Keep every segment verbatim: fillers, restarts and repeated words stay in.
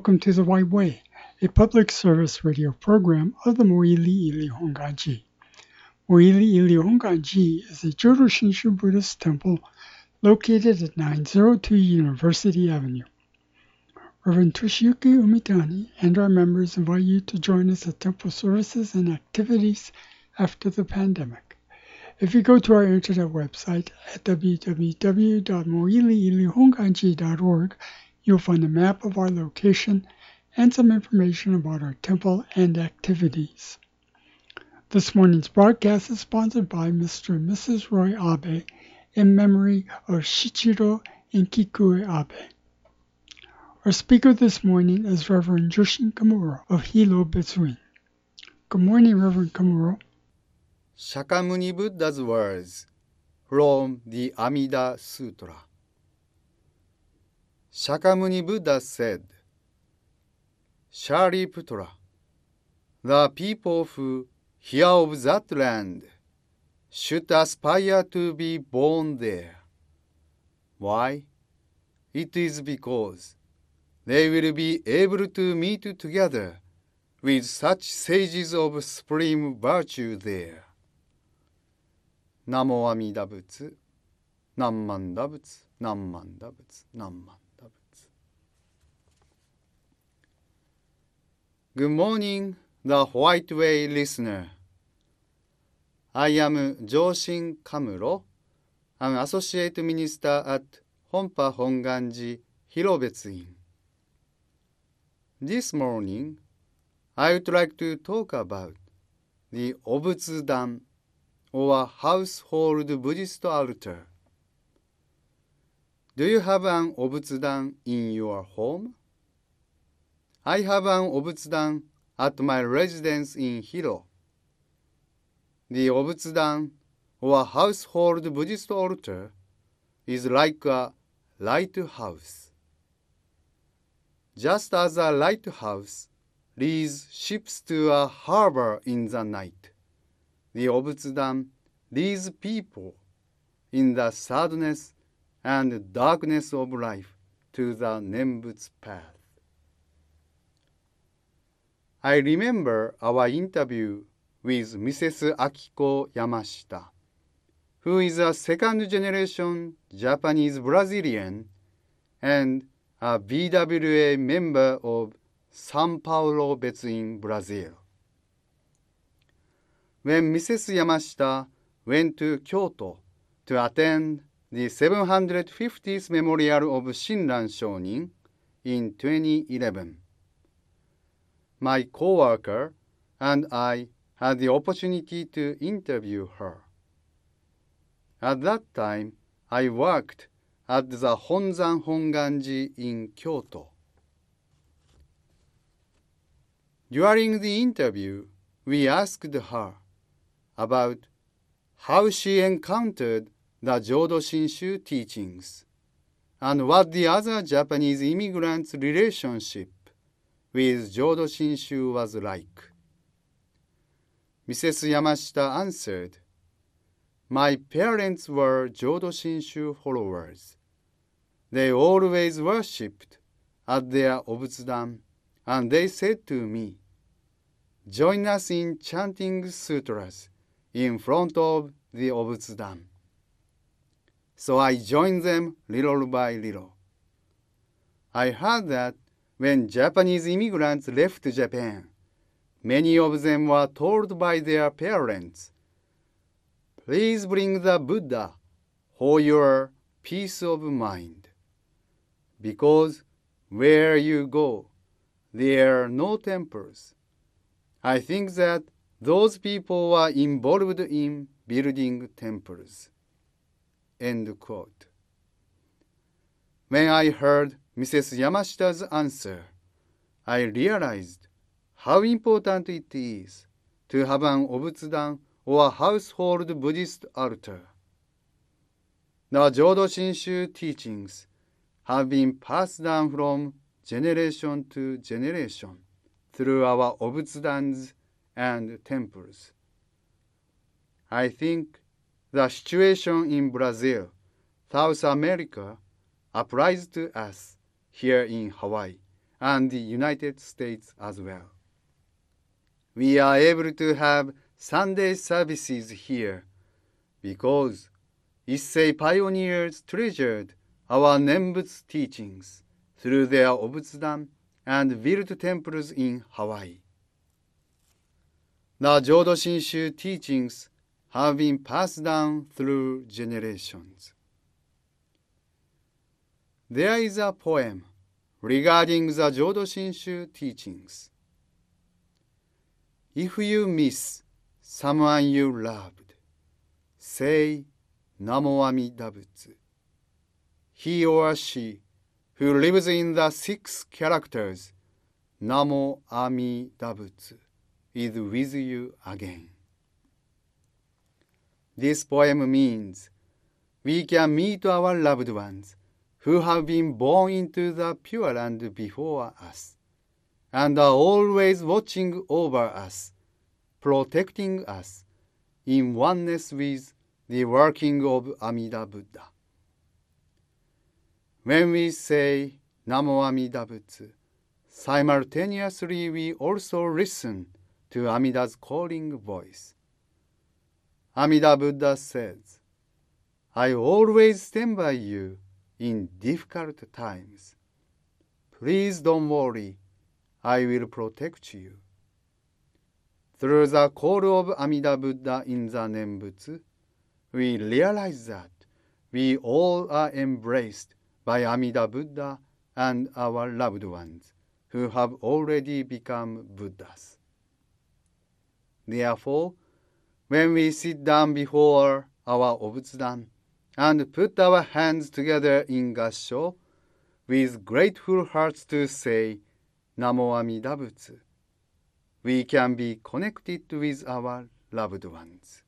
welcome to The White Way, a public service radio program of the Moili Ili Honganji. Moili Ili Honganji is a Jodo Shinshu Buddhist temple located at nine oh two University Avenue. Reverend Toshiyuki Umitani and our members invite you to join us at temple services and activities after the pandemic. If you go to our internet website at w w w dot moili ili honganji dot org, you'll find a map of our location and some information about our temple and activities. This morning's broadcast is sponsored by Mister and Missus Roy Abe in memory of Shichiro and Kikue Abe. Our speaker this morning is Reverend Joshin Kamuro of Hilo Betsuin. Good morning, Reverend Kamuro. Shakyamuni Buddha's words from the Amida Sutra. Shakyamuni Buddha said, Shariputra, the people who hear of that land should aspire to be born there. Why? It is because they will be able to meet together with such sages of supreme virtue there. Namo Amida Butsu, Nammanda Butsu, Nammanda Butsu, Nammanda Butsu. Good morning, the White Way listener. I am Joshin Kamuro, an associate minister at Honpa Honganji Hirobetsuin. This morning, I would like to talk about the Obutsudan, or household Buddhist altar. Do you have an Obutsudan in your home? I have an Obutsudan at my residence in Hiro. The Obutsudan, or household Buddhist altar, is like a lighthouse. Just as a lighthouse leads ships to a harbor in the night, the Obutsudan leads people in the sadness and darkness of life to the Nembutsu path. I remember our interview with Missus Akiko Yamashita, who is a second-generation Japanese Brazilian and a B W A member of São Paulo Betsuin, Brazil. When Missus Yamashita went to Kyoto to attend the seven hundred fiftieth Memorial of Shinran Shonin in twenty eleven, my co-worker and I had the opportunity to interview her. At that time, I worked at the Honzan Honganji in Kyoto. During the interview, we asked her about how she encountered the Jodo Shinshu teachings and what the other Japanese immigrants' relationship with Jodo Shinshu was like. Missus Yamashita answered, My parents were Jodo Shinshu followers. They always worshipped at their Obutsudan, and they said to me, Join us in chanting sutras in front of the Obutsudan. So I joined them little by little. I heard that when Japanese immigrants left Japan, many of them were told by their parents, Please bring the Buddha for your peace of mind, because where you go, there are no temples. I think that those people were involved in building temples. End quote. When I heard Missus Yamashita's answer, I realized how important it is to have an Obutsudan or household Buddhist altar. The Jodo Shinshu teachings have been passed down from generation to generation through our Obutsudans and temples. I think the situation in Brazil, South America, applies to us here in Hawaii and the United States as well. We are able to have Sunday services here because Issei pioneers treasured our Nembutsu teachings through their obutsudan and built temples in Hawaii. The Jodo Shinshu teachings have been passed down through generations. There is a poem regarding the Jodo Shinshu teachings. If you miss someone you loved, say Namo Amida Butsu. He or she who lives in the six characters Namo Amida Butsu is with you again. This poem means we can meet our loved ones who have been born into the Pure Land before us, and are always watching over us, protecting us, in oneness with the working of Amida Buddha. When we say Namo Amida Butsu, simultaneously we also listen to Amida's calling voice. Amida Buddha says, I always stand by you in difficult times. Please don't worry, I will protect you. Through the call of Amida Buddha in the Nembutsu, we realize that we all are embraced by Amida Buddha and our loved ones who have already become Buddhas. Therefore, when we sit down before our obutsudan and put our hands together in gassho, with grateful hearts to say Namo Amida Butsu, we can be connected with our loved ones.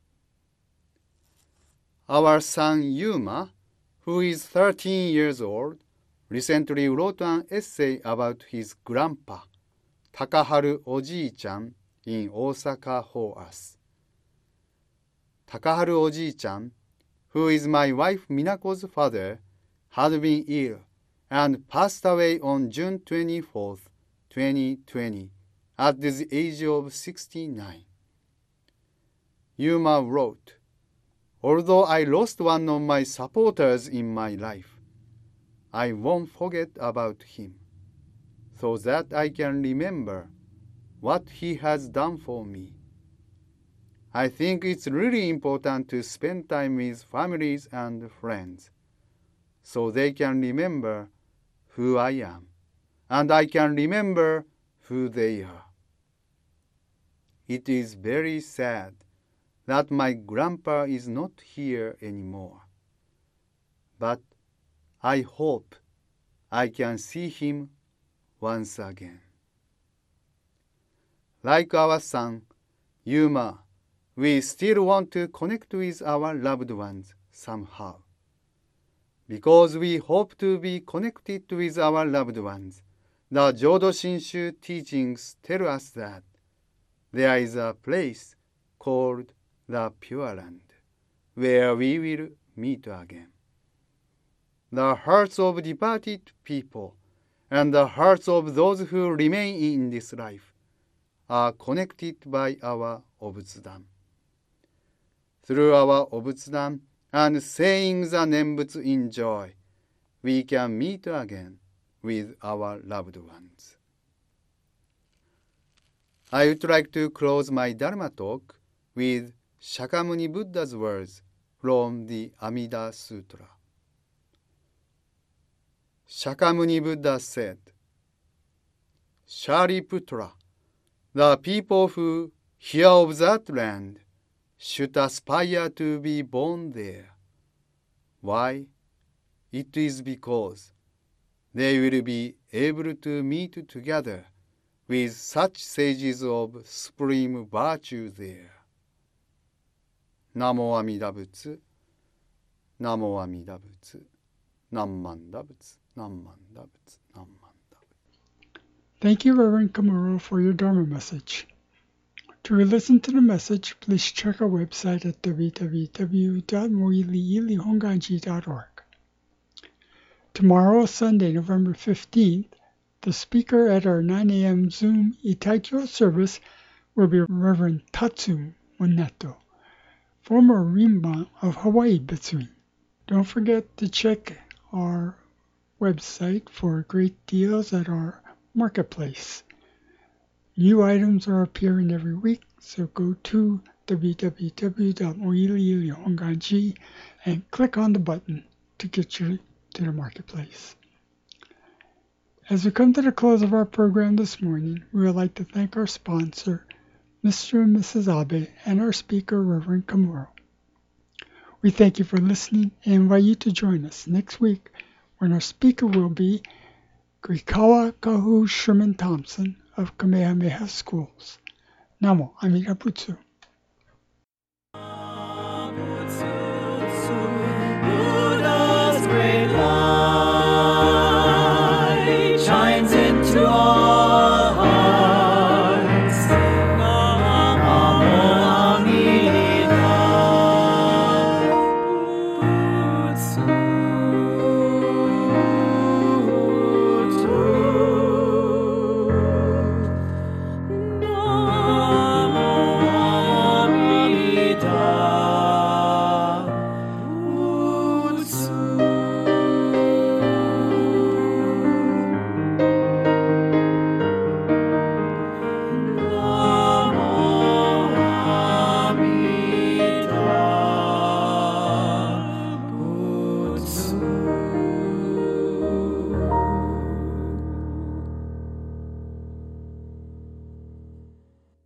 Our son Yuma, who is thirteen years old, recently wrote an essay about his grandpa, Takaharu Oji-chan, in Osaka for us. Takaharu Oji-chan, who is my wife Minako's father, had been ill and passed away on June twenty-fourth, twenty twenty, at the age of sixty-nine. Yuma wrote, although I lost one of my supporters in my life, I won't forget about him, so that I can remember what he has done for me. I think it's really important to spend time with families and friends, so they can remember who I am, and I can remember who they are. It is very sad that my grandpa is not here anymore, but I hope I can see him once again. Like our son, Yuma, we still want to connect with our loved ones somehow. Because we hope to be connected with our loved ones, the Jodo Shinshu teachings tell us that there is a place called the Pure Land, where we will meet again. The hearts of departed people and the hearts of those who remain in this life are connected by our obutsudan. Through our obutsudan and saying the Nembutsu in joy, we can meet again with our loved ones. I would like to close my Dharma talk with Shakyamuni Buddha's words from the Amida Sutra. Shakyamuni Buddha said, Shariputra, the people who hear of that land should aspire to be born there. Why? It is because they will be able to meet together with such sages of supreme virtue there. Namo Amida Butsu, Namo Amida Butsu, Nammanda Butsu, Nammanda Butsu, Nammanda Butsu. Thank you, Reverend Kamuro, for your Dharma message. To listen to the message, please check our website at w w w dot moiliili honganji dot org. Tomorrow, Sunday, November fifteenth, The speaker at our nine a.m. Zoom Itaikyo service will be Reverend Tatsu Moneto, former Rinban of Hawaii Bitsui. Don't forget to check our website for great deals at our marketplace. New items are appearing every week, so go to w w w dot moiliilihonganji and click on the button to get you to the marketplace. As we come to the close of our program this morning, we would like to thank our sponsor, Mister and Missus Abe, and our speaker, Reverend Komuro. We thank you for listening and invite you to join us next week when our speaker will be Grikawa Kahu Sherman Thompson of Kamehameha Schools. Namo Amida Butsu.